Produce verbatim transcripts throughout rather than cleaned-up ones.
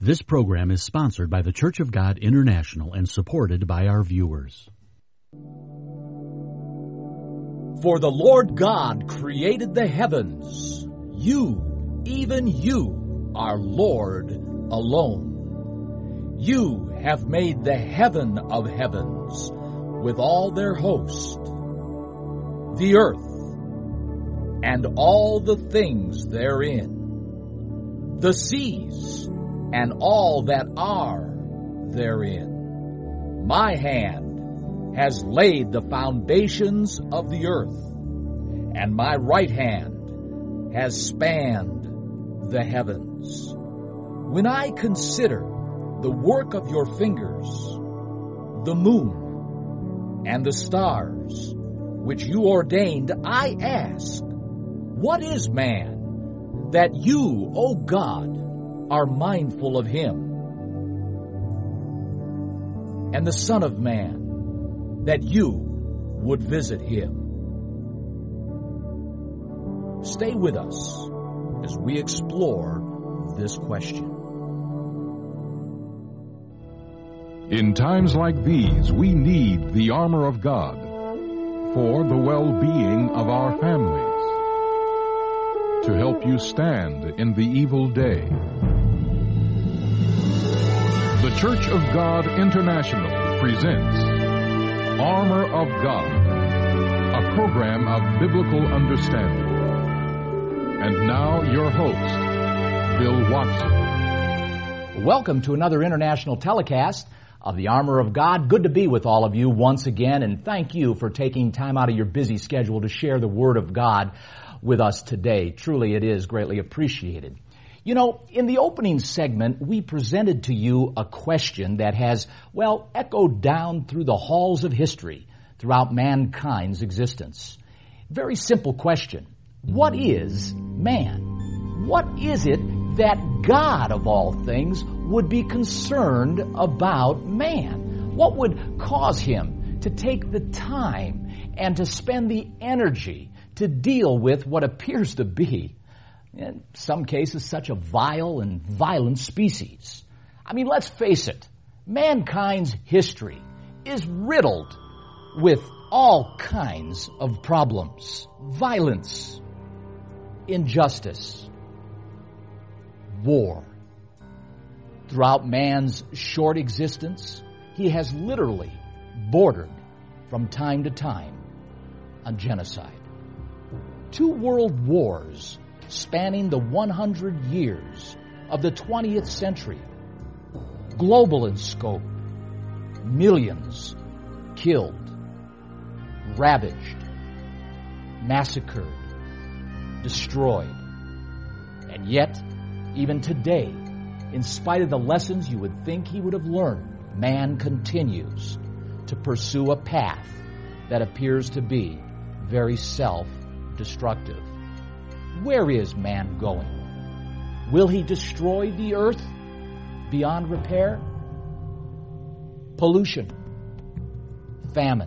This program is sponsored by the Church of God International and supported by our viewers. For the Lord God created the heavens. You, even you, are Lord alone. You have made the heaven of heavens with all their host, the earth, and all the things therein, the seas, and all that are therein. My hand has laid the foundations of the earth, and my right hand has spanned the heavens. When I consider the work of your fingers, the moon and the stars, which you ordained, I ask, what is man that you, O God, are mindful of him, and the Son of Man, that you would visit him? Stay with us as we explore this question. In times like these, we need the armor of God for the well-being of our families, to help you stand in the evil day. The Church of God International presents Armor of God, a program of biblical understanding. And now your host, Bill Watson. Welcome to another international telecast of the Armor of God. Good to be with all of you once again, and thank you for taking time out of your busy schedule to share the Word of God with us today. Truly, it is greatly appreciated. You know, in the opening segment, we presented to you a question that has, well, echoed down through the halls of history throughout mankind's existence. Very simple question. What is man? What is it that God, of all things, would be concerned about man? What would cause him to take the time and to spend the energy to deal with what appears to be, in some cases, such a vile and violent species? I mean, let's face it, mankind's history is riddled with all kinds of problems: violence, injustice, war. Throughout man's short existence, he has literally bordered from time to time on genocide. Two world wars spanning the one hundred years of the twentieth century, global in scope, millions killed, ravaged, massacred, destroyed. And yet, even today, in spite of the lessons you would think he would have learned, man continues to pursue a path that appears to be very self-destructive. Where is man going? Will he destroy the earth beyond repair? Pollution, famine,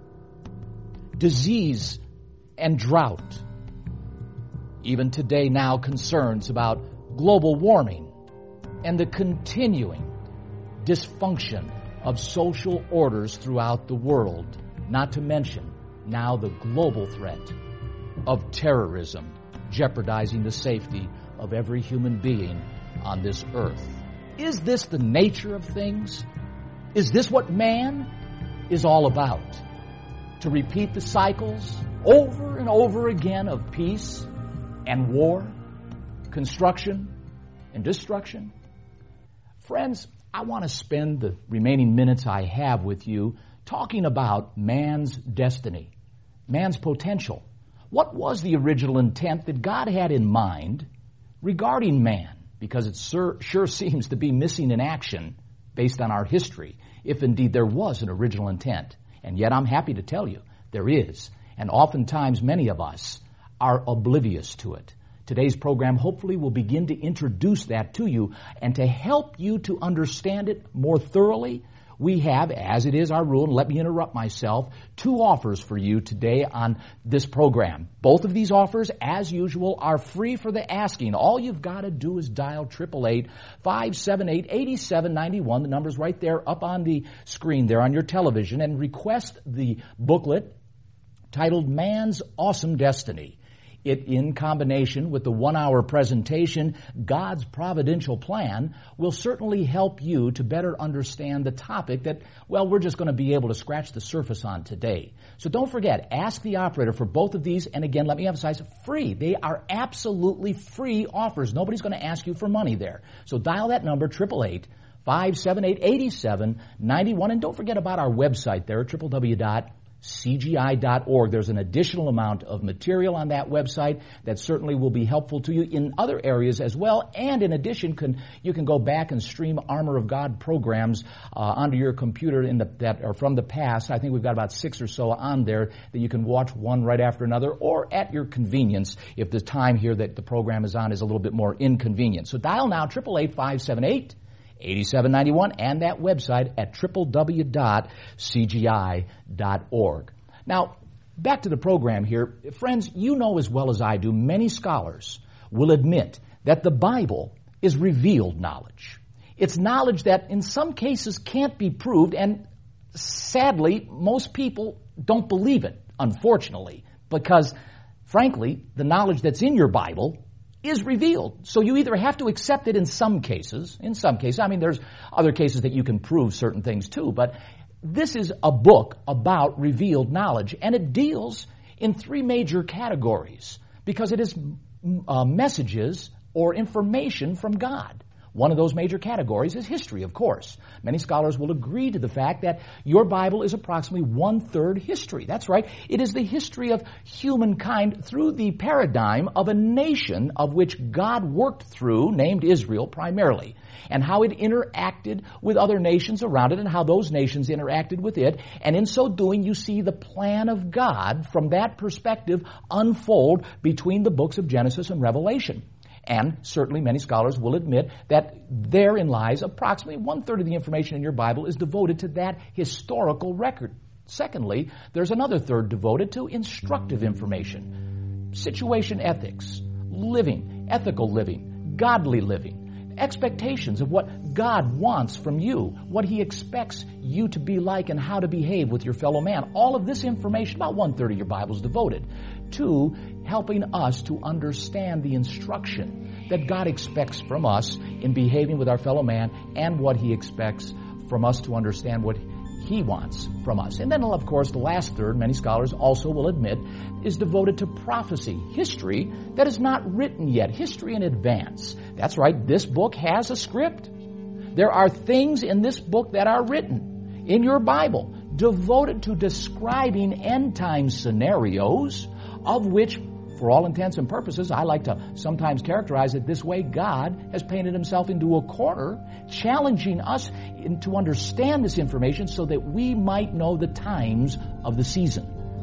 disease, and drought. Even today now, concerns about global warming and the continuing dysfunction of social orders throughout the world, not to mention now the global threat of terrorism jeopardizing the safety of every human being on this earth. Is this the nature of things? Is this what man is all about? To repeat the cycles over and over again of peace and war, construction and destruction? Friends, I want to spend the remaining minutes I have with you talking about man's destiny, man's potential. What was the original intent that God had in mind regarding man? Because it sure, sure seems to be missing in action based on our history, if indeed there was an original intent. And yet I'm happy to tell you there is. And oftentimes many of us are oblivious to it. Today's program hopefully will begin to introduce that to you and to help you to understand it more thoroughly. we have, as it is our rule, and let me interrupt myself, two offers for you today on this program. Both of these offers, as usual, are free for the asking. All you've got to do is dial eight eight eight, five seven eight, eight seven nine one. The number's right there up on the screen there on your television, and request the booklet titled Man's Awesome Destiny. It, in combination with the one-hour presentation, God's Providential Plan, will certainly help you to better understand the topic that, well, we're just going to be able to scratch the surface on today. So don't forget, ask the operator for both of these, and again, let me emphasize, free. They are absolutely free offers. Nobody's going to ask you for money there. So dial that number, eight eight eight, five seven eight, eight seven nine one, and don't forget about our website there, w w w dot c g i dot org. There's an additional amount of material on that website that certainly will be helpful to you in other areas as well. And in addition, can, you can go back and stream Armor of God programs uh, onto your computer in the, that are from the past. I think we've got about six or so on there that you can watch one right after another, or at your convenience if the time here that the program is on is a little bit more inconvenient. So dial now, eight eight eight, five seven eight, eight seven nine one, and that website at w w w dot c g i dot org. Now, back to the program here. Friends, you know as well as I do, many scholars will admit that the Bible is revealed knowledge. It's knowledge that in some cases can't be proved, and sadly, most people don't believe it, unfortunately, because, frankly, the knowledge that's in your Bible is revealed. So you either have to accept it in some cases, in some cases, I mean, there's other cases that you can prove certain things too, but this is a book about revealed knowledge, and it deals in three major categories because it is uh, messages or information from God. One of those major categories is history, of course. Many scholars will agree to the fact that your Bible is approximately one-third history. That's right. It is the history of humankind through the paradigm of a nation of which God worked through, named Israel primarily, and how it interacted with other nations around it and how those nations interacted with it. And in so doing, you see the plan of God from that perspective unfold between the books of Genesis and Revelation. And certainly many scholars will admit that therein lies approximately one-third of the information in your Bible is devoted to that historical record. Secondly, there's another third devoted to instructive information, situation ethics, living, ethical living, godly living, expectations of what God wants from you, what He expects you to be like and how to behave with your fellow man. All of this information, about one-third of your Bible is devoted to helping us to understand the instruction that God expects from us in behaving with our fellow man and what He expects from us to understand what He wants from us. And then, of course, the last third, many scholars also will admit, is devoted to prophecy, history that is not written yet, history in advance. That's right, this book has a script. There are things in this book that are written in your Bible devoted to describing end-time scenarios of which, for all intents and purposes, I like to sometimes characterize it this way, God has painted Himself into a corner, challenging us in, to understand this information so that we might know the times of the season.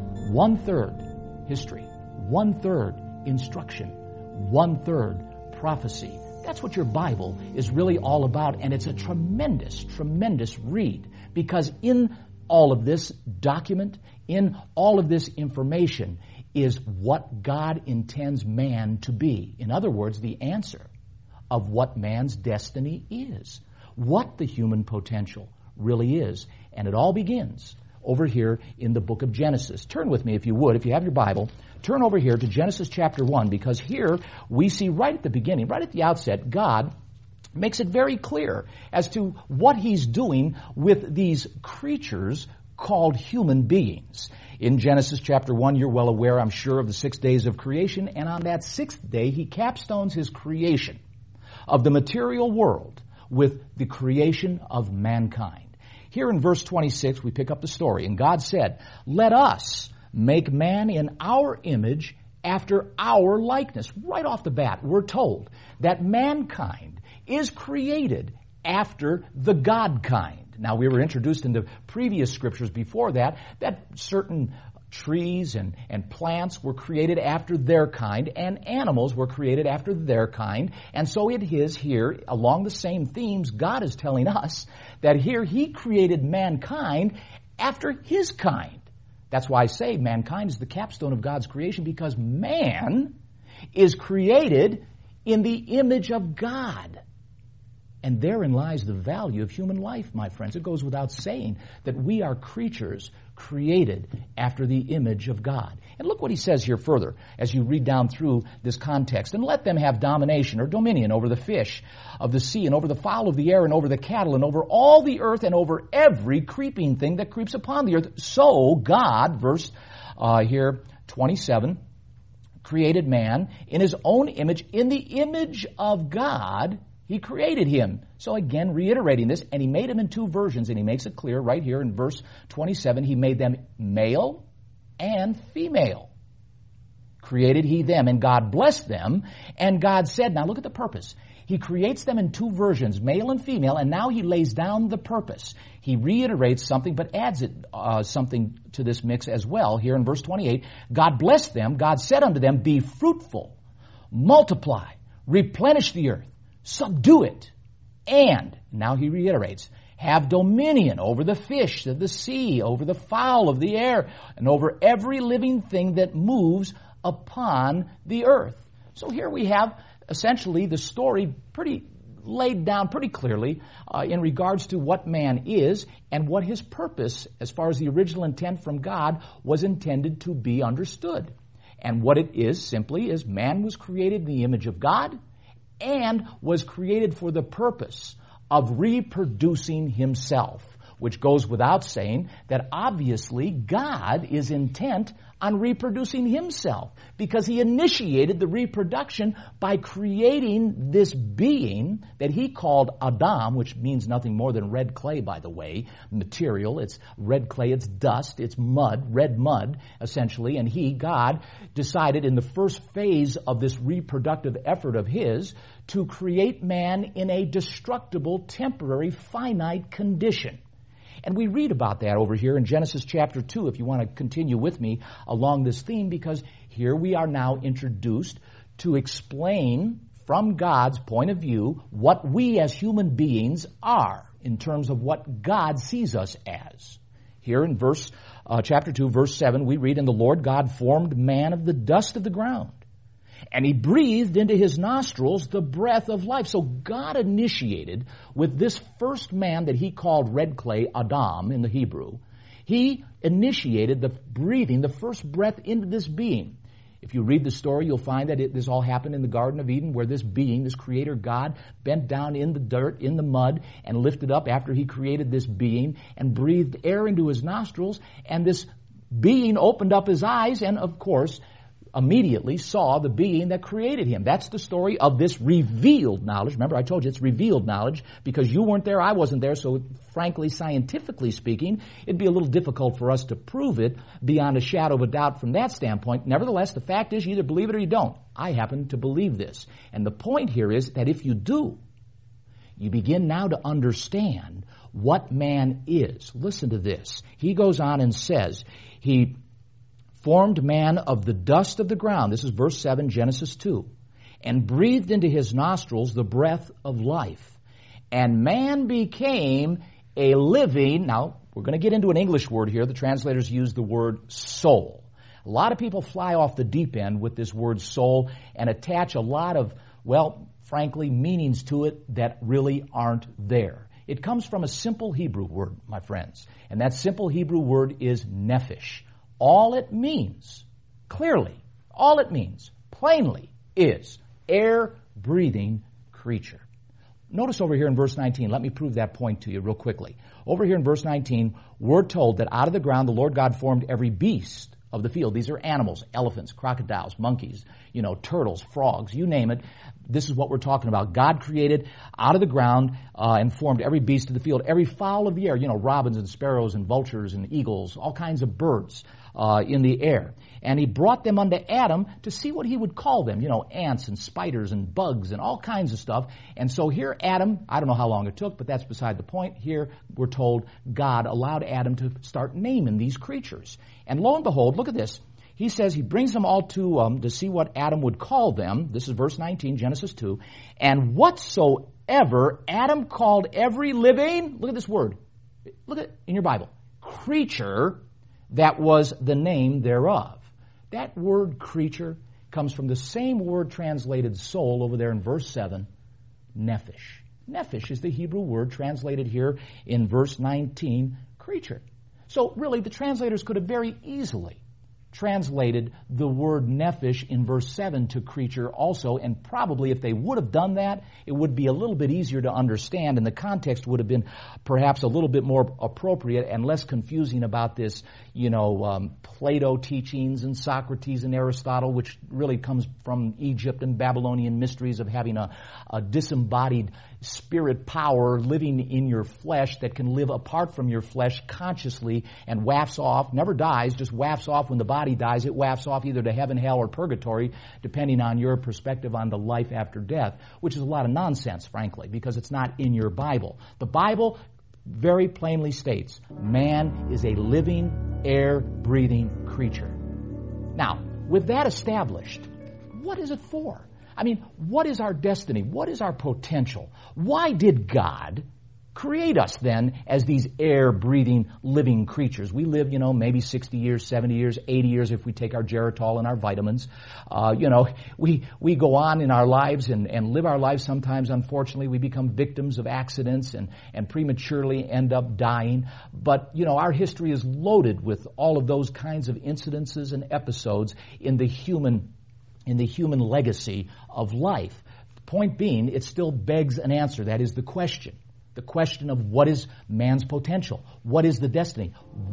One-third history, one-third instruction, one-third prophecy. That's what your Bible is really all about, and it's a tremendous, tremendous read, because in all of this document, in all of this information, is what God intends man to be. In other words, the answer of what man's destiny is, what the human potential really is. And it all begins over here in the book of Genesis. Turn with me, if you would, if you have your Bible, turn over here to Genesis chapter one, because here we see right at the beginning, right at the outset, God makes it very clear as to what He's doing with these creatures called human beings. In Genesis chapter one, you're well aware, I'm sure, of the six days of creation, and on that sixth day, He capstones His creation of the material world with the creation of mankind. Here in verse twenty-six, we pick up the story, and God said, "Let us make man in our image after our likeness." Right off the bat, we're told that mankind is created after the God kind. Now, we were introduced into previous scriptures before that, that certain trees and, and plants were created after their kind, and animals were created after their kind. And so it is here, along the same themes, God is telling us that here He created mankind after His kind. That's why I say mankind is the capstone of God's creation, because man is created in the image of God. And therein lies the value of human life, my friends. It goes without saying that we are creatures created after the image of God. And look what he says here further as you read down through this context. And let them have domination or dominion over the fish of the sea and over the fowl of the air and over the cattle and over all the earth and over every creeping thing that creeps upon the earth. So God, verse uh, here twenty-seven, created man in His own image. In the image of God He created him. So again, reiterating this, and He made him in two versions, and He makes it clear right here in verse twenty-seven. He made them male and female. Created He them, and God blessed them, and God said, now look at the purpose. He creates them in two versions, male and female, and now He lays down the purpose. He reiterates something, but adds it uh, something to this mix as well. Here in verse twenty-eight, God blessed them. God said unto them, be fruitful, multiply, replenish the earth, subdue it, and, now He reiterates, have dominion over the fish of the sea, over the fowl of the air, and over every living thing that moves upon the earth. So here we have essentially the story pretty laid down pretty clearly uh, in regards to what man is and what his purpose, as far as the original intent from God, was intended to be understood. And what it is simply is man was created in the image of God and was created for the purpose of reproducing himself, which goes without saying that obviously God is intent on reproducing Himself, because He initiated the reproduction by creating this being that He called Adam, which means nothing more than red clay, by the way, material. It's red clay, it's dust, it's mud, red mud, essentially. And He, God, decided in the first phase of this reproductive effort of His to create man in a destructible, temporary, finite condition. And we read about that over here in Genesis chapter two, if you want to continue with me along this theme, because here we are now introduced to explain from God's point of view what we as human beings are in terms of what God sees us as. Here in verse uh, chapter two, verse seven, we read, and the Lord God formed man of the dust of the ground, and He breathed into his nostrils the breath of life. So God initiated with this first man that He called red clay, Adam in the Hebrew. He initiated the breathing, the first breath into this being. If you read the story, you'll find that it, this all happened in the Garden of Eden, where this being, this creator God, bent down in the dirt, in the mud, and lifted up after He created this being and breathed air into his nostrils. And this being opened up his eyes and, of course, immediately saw the being that created him. That's the story of this revealed knowledge. Remember, I told you it's revealed knowledge because you weren't there, I wasn't there, so frankly, scientifically speaking, it'd be a little difficult for us to prove it beyond a shadow of a doubt from that standpoint. Nevertheless, the fact is you either believe it or you don't. I happen to believe this. And the point here is that if you do, you begin now to understand what man is. Listen to this. He goes on and says, He formed man of the dust of the ground. This is verse seven, Genesis two. And breathed into his nostrils the breath of life. And man became a living, now we're going to get into an English word here. The translators use the word soul. A lot of people fly off the deep end with this word soul and attach a lot of, well, frankly, meanings to it that really aren't there. It comes from a simple Hebrew word, my friends. And that simple Hebrew word is nephesh. All it means, clearly, all it means, plainly, is air-breathing creature. Notice over here in verse nineteen, let me prove that point to you real quickly. Over here in verse nineteen, we're told that out of the ground the Lord God formed every beast of the field. These are animals, elephants, crocodiles, monkeys, you know, turtles, frogs, you name it. This is what we're talking about. God created out of the ground uh, and formed every beast of the field, every fowl of the air, you know, robins and sparrows and vultures and eagles, all kinds of birds uh, in the air. And he brought them unto Adam to see what he would call them, you know, ants and spiders and bugs and all kinds of stuff. And so here Adam, I don't know how long it took, but that's beside the point. Here we're told God allowed Adam to start naming these creatures. And lo and behold, look at this. He says he brings them all to um, to see what Adam would call them. This is verse nineteen, Genesis two. And whatsoever Adam called every living, look at this word. Look at it in your Bible. Creature, that was the name thereof. That word creature comes from the same word translated soul over there in verse seven, nephesh. Nephesh is the Hebrew word translated here in verse nineteen, creature. So really the translators could have very easily translated the word nephesh in verse seven to creature also, and probably if they would have done that, it would be a little bit easier to understand, and the context would have been perhaps a little bit more appropriate and less confusing about this, you know, um, Plato teachings and Socrates and Aristotle, which really comes from Egypt and Babylonian mysteries of having a, a disembodied spirit power living in your flesh that can live apart from your flesh consciously and wafts off, never dies, just wafts off when the body dies. It wafts off either to heaven, hell, or purgatory, depending on your perspective on the life after death, which is a lot of nonsense, frankly, because it's not in your Bible. The Bible very plainly states, man is a living, air-breathing creature. Now, with that established, what is it for? I mean, what is our destiny? What is our potential? Why did God create us then as these air-breathing, living creatures? We live, you know, maybe sixty years, seventy years, eighty years if we take our Geritol and our vitamins. Uh, you know, we we go on in our lives and, and live our lives. Sometimes, unfortunately, we become victims of accidents and, and prematurely end up dying. But, you know, our history is loaded with all of those kinds of incidences and episodes in the human in the human legacy of life. Point being, it still begs an answer. That is the question. The question of what is man's potential? What is the destiny?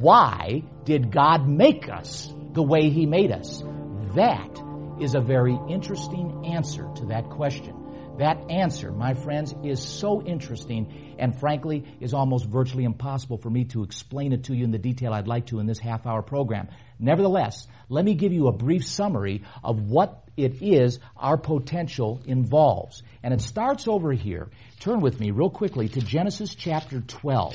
Why did God make us the way He made us? That is a very interesting answer to that question. That answer, my friends, is so interesting and frankly is almost virtually impossible for me to explain it to you in the detail I'd like to in this half-hour program. Nevertheless, let me give you a brief summary of what it is our potential involves. And it starts over here. Turn with me real quickly to Genesis chapter twelve.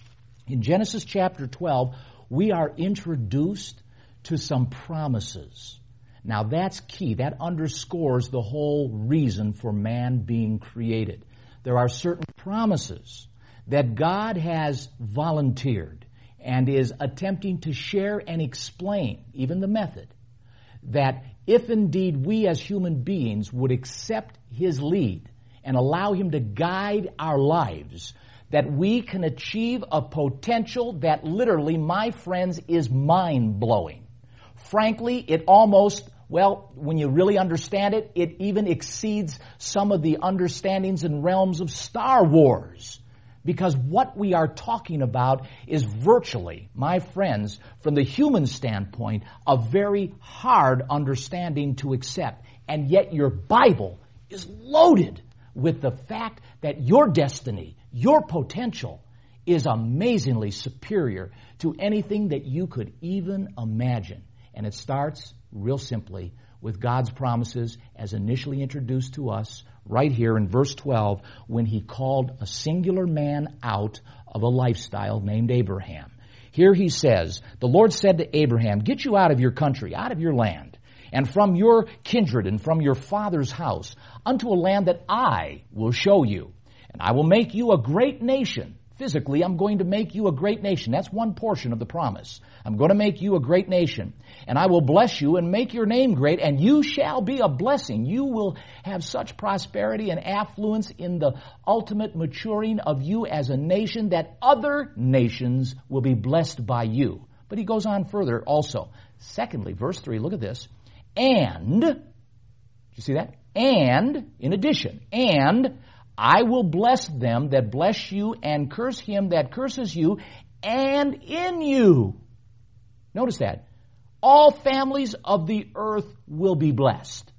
In Genesis chapter twelve, we are introduced to some promises. Now that's key. That underscores the whole reason for man being created. There are certain promises that God has volunteered and is attempting to share and explain, even the method, that if indeed we as human beings would accept His lead and allow Him to guide our lives, that we can achieve a potential that literally, my friends, is mind-blowing. Frankly, it almost, well, when you really understand it, it even exceeds some of the understandings and realms of Star Wars. Because what we are talking about is virtually, my friends, from the human standpoint, a very hard understanding to accept. And yet your Bible is loaded with the fact that your destiny, your potential, is amazingly superior to anything that you could even imagine. And it starts, real simply, with God's promises as initially introduced to us right here in verse twelve, when He called a singular man out of a lifestyle named Abraham. Here He says, the Lord said to Abraham, get you out of your country, out of your land, and from your kindred and from your father's house, unto a land that I will show you. And I will make you a great nation. Physically, I'm going to make you a great nation. That's one portion of the promise. I'm going to make you a great nation. And I will bless you and make your name great, and you shall be a blessing. You will have such prosperity and affluence in the ultimate maturing of you as a nation that other nations will be blessed by you. But He goes on further also. Secondly, verse three, look at this. And, do you see that? And, in addition, and I will bless them that bless you and curse him that curses you, and in you. Notice that. All families of the earth will be blessed.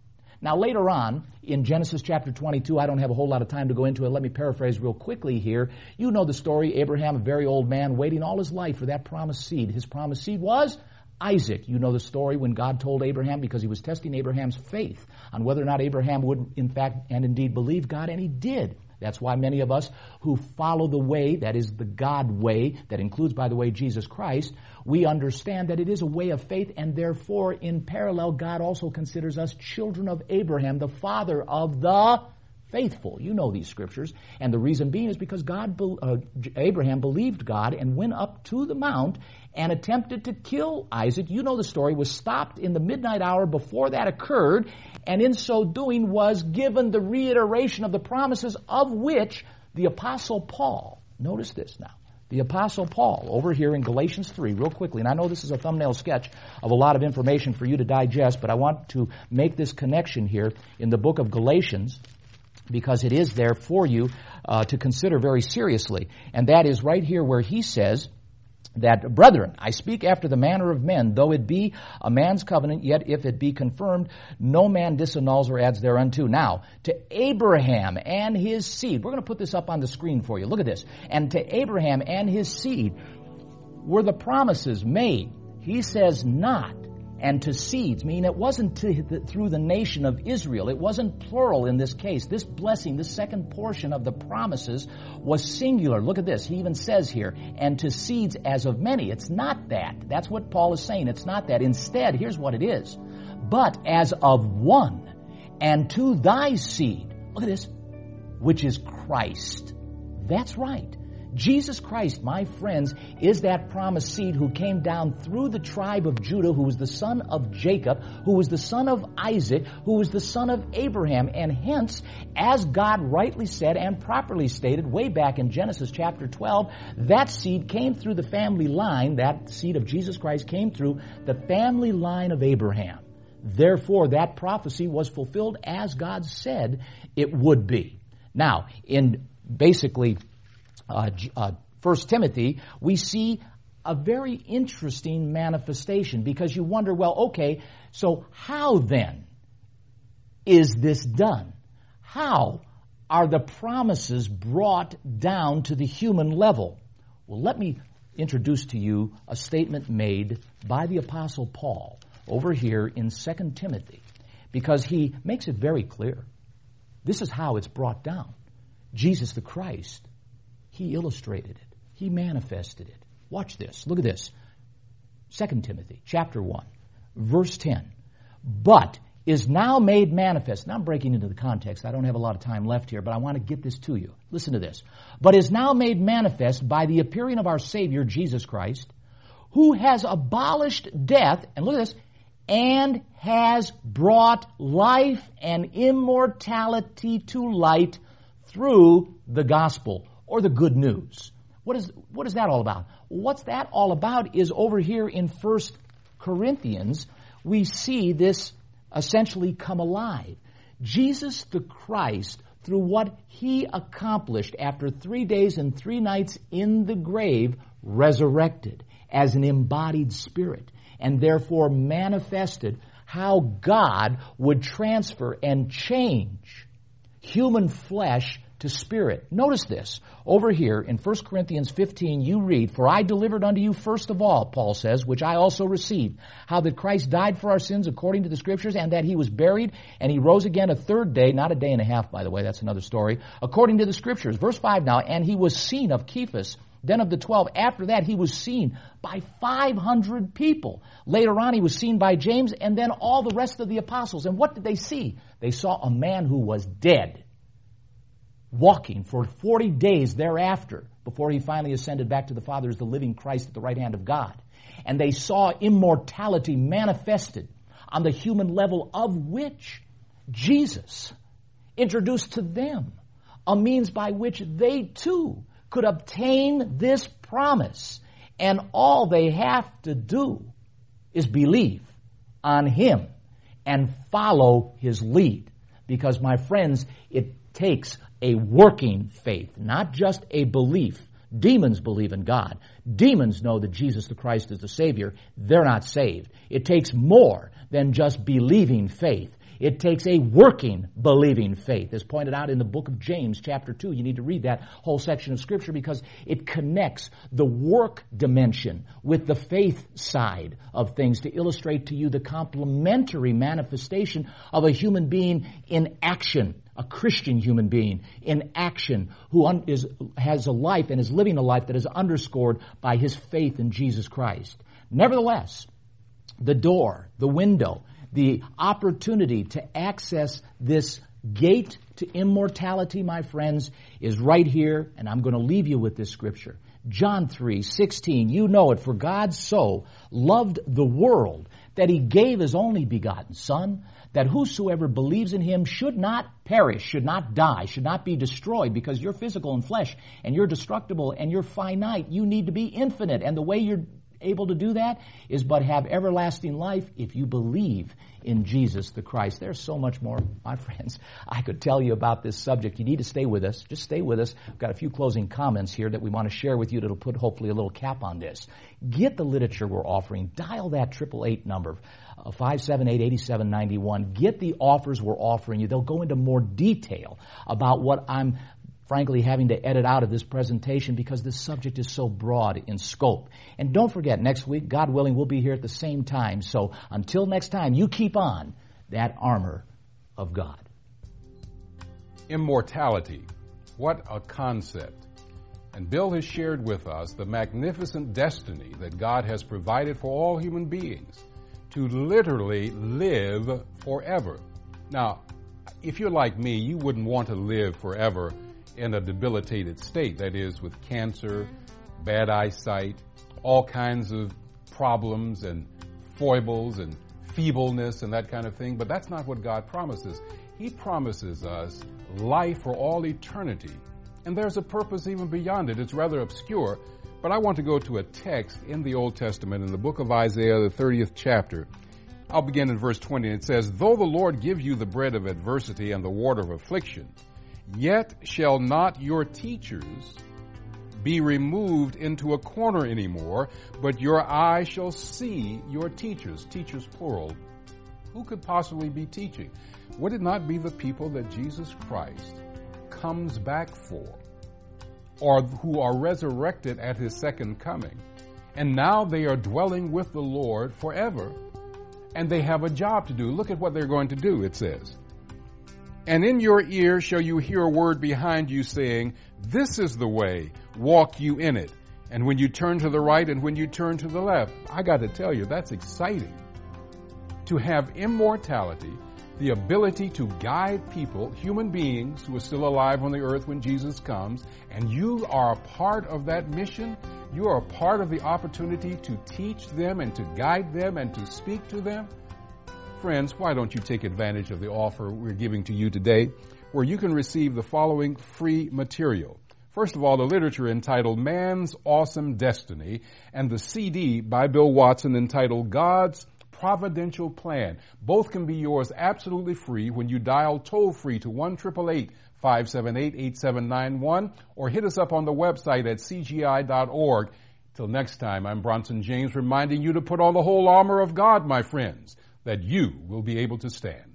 Now later on, in Genesis chapter twenty-two, I don't have a whole lot of time to go into it. Let me paraphrase real quickly here. You know the story. Abraham, a very old man, waiting all his life for that promised seed. His promised seed was Isaac. You know the story when God told Abraham, because he was testing Abraham's faith on whether or not Abraham would in fact and indeed believe God, and he did. That's why many of us who follow the way, that is the God way, that includes, by the way, Jesus Christ, we understand that it is a way of faith, and therefore, in parallel, God also considers us children of Abraham, the father of the faithful. You know these scriptures. And the reason being is because God, uh, Abraham believed God and went up to the mount and attempted to kill Isaac. You know the story, was stopped in the midnight hour before that occurred, and in so doing was given the reiteration of the promises of which the Apostle Paul, notice this now, the Apostle Paul, over here in Galatians three, real quickly, and I know this is a thumbnail sketch of a lot of information for you to digest, but I want to make this connection here in the book of Galatians, because it is there for you uh, to consider very seriously. And that is right here where he says that, brethren, I speak after the manner of men, though it be a man's covenant, yet if it be confirmed, no man disannuls or adds thereunto. Now, to Abraham and his seed, we're going to put this up on the screen for you. Look at this. And to Abraham and his seed were the promises made. He says not. And to seeds, meaning it wasn't to the, through the nation of Israel. It wasn't plural in this case. This blessing, this second portion of the promises was singular. Look at this. He even says here, and to seeds as of many. It's not that. That's what Paul is saying. It's not that. Instead, here's what it is. But as of one, and to thy seed. Look at this. Which is Christ. That's right. Jesus Christ, my friends, is that promised seed who came down through the tribe of Judah, who was the son of Jacob, who was the son of Isaac, who was the son of Abraham. And hence, as God rightly said and properly stated way back in Genesis chapter twelve, that seed came through the family line, that seed of Jesus Christ came through the family line of Abraham. Therefore, that prophecy was fulfilled as God said it would be. Now, in basically Uh, uh, First Timothy, we see a very interesting manifestation, because you wonder, well, okay, so how then is this done? How are the promises brought down to the human level? Well, let me introduce to you a statement made by the Apostle Paul over here in Second Timothy, because he makes it very clear. This is how it's brought down. Jesus the Christ, He illustrated it. He manifested it. Watch this. Look at this. Second Timothy chapter one, verse ten. But is now made manifest. Now I'm breaking into the context. I don't have a lot of time left here, but I want to get this to you. Listen to this. But is now made manifest by the appearing of our Savior, Jesus Christ, who has abolished death, and look at this, and has brought life and immortality to light through the gospel, or the good news. What is, what is that all about? What's that all about is over here in First Corinthians, we see this essentially come alive. Jesus the Christ, through what He accomplished after three days and three nights in the grave, resurrected as an embodied spirit, and therefore manifested how God would transfer and change human flesh to spirit. Notice this. Over here in First Corinthians fifteen, you read, For I delivered unto you first of all, Paul says, which I also received, how that Christ died for our sins according to the Scriptures, and that He was buried, and He rose again a third day, not a day and a half, by the way, that's another story, according to the Scriptures. Verse five now, and He was seen of Cephas, then of the twelve. After that, He was seen by five hundred people. Later on, He was seen by James, and then all the rest of the apostles. And what did they see? They saw a man who was dead, walking for forty days thereafter, before He finally ascended back to the Father as the living Christ at the right hand of God. And they saw immortality manifested on the human level, of which Jesus introduced to them a means by which they too could obtain this promise. And all they have to do is believe on Him and follow His lead. Because, my friends, it takes a working faith, not just a belief. Demons believe in God. Demons know that Jesus the Christ is the Savior. They're not saved. It takes more than just believing faith. It takes a working, believing faith. As pointed out in the book of James, chapter two. You need to read that whole section of Scripture because it connects the work dimension with the faith side of things to illustrate to you the complementary manifestation of a human being in action. A Christian human being in action who un- is, has a life and is living a life that is underscored by his faith in Jesus Christ. Nevertheless, the door, the window, the opportunity to access this gate to immortality, my friends, is right here, and I'm going to leave you with this scripture. John three sixteen, you know it, for God so loved the world that he gave his only begotten Son, that whosoever believes in him should not perish, should not die, should not be destroyed, because you're physical and flesh, and you're destructible, and you're finite. You need to be infinite, and the way you're able to do that is but have everlasting life if you believe in Jesus the Christ. There's so much more, my friends, I could tell you about this subject. You need to stay with us. Just stay with us. I've got a few closing comments here that we want to share with you that'll put hopefully a little cap on this. Get the literature we're offering. Dial that triple eight number, uh, five seven eight, eight seven nine one. Get the offers we're offering you. They'll go into more detail about what I'm frankly having to edit out of this presentation because this subject is so broad in scope. And don't forget, next week, God willing, we'll be here at the same time. So until next time, you keep on that armor of God. Immortality. What a concept. And Bill has shared with us the magnificent destiny that God has provided for all human beings to literally live forever. Now, if you're like me, you wouldn't want to live forever in a debilitated state, that is, with cancer, bad eyesight, all kinds of problems and foibles and feebleness and that kind of thing. But that's not what God promises. He promises us life for all eternity. And there's a purpose even beyond it. It's rather obscure, but I want to go to a text in the Old Testament, in the book of Isaiah, the thirtieth chapter. I'll begin in verse twenty, and it says, though the Lord give you the bread of adversity and the water of affliction, yet shall not your teachers be removed into a corner anymore, but your eye shall see your teachers. Teachers, plural. Who could possibly be teaching? Would it not be the people that Jesus Christ comes back for, or who are resurrected at his second coming? And now they are dwelling with the Lord forever, and they have a job to do. Look at what they're going to do, it says. And in your ear shall you hear a word behind you saying, this is the way, walk you in it. And when you turn to the right and when you turn to the left. I got to tell you, that's exciting. To have immortality, the ability to guide people, human beings who are still alive on the earth when Jesus comes, and you are a part of that mission. You are a part of the opportunity to teach them and to guide them and to speak to them. Friends, why don't you take advantage of the offer we're giving to you today, where you can receive the following free material. First of all, the literature entitled Man's Awesome Destiny, and the C D by Bill Watson entitled God's Providential Plan. Both can be yours absolutely free when you dial toll-free to one eight eight eight, five seven eight, eight seven nine one or hit us up on the website at c g i dot org. Till next time, I'm Bronson James reminding you to put on the whole armor of God, my friends, that you will be able to stand.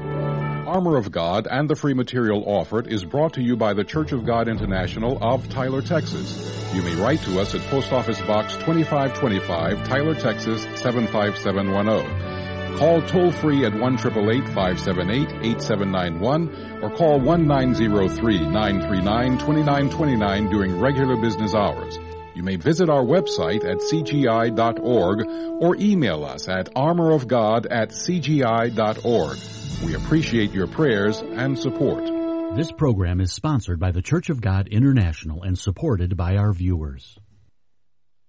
Armor of God and the free material offered is brought to you by the Church of God International of Tyler, Texas. You may write to us at Post Office Box twenty-five twenty-five, Tyler, Texas seven five seven one zero. Call toll-free at one eight eight eight, five seven eight, eight seven nine one or call one nine zero three, nine three nine, two nine two nine during regular business hours. You may visit our website at c g i dot org or email us at armorofgod at c g i dot org. We appreciate your prayers and support. This program is sponsored by the Church of God International and supported by our viewers.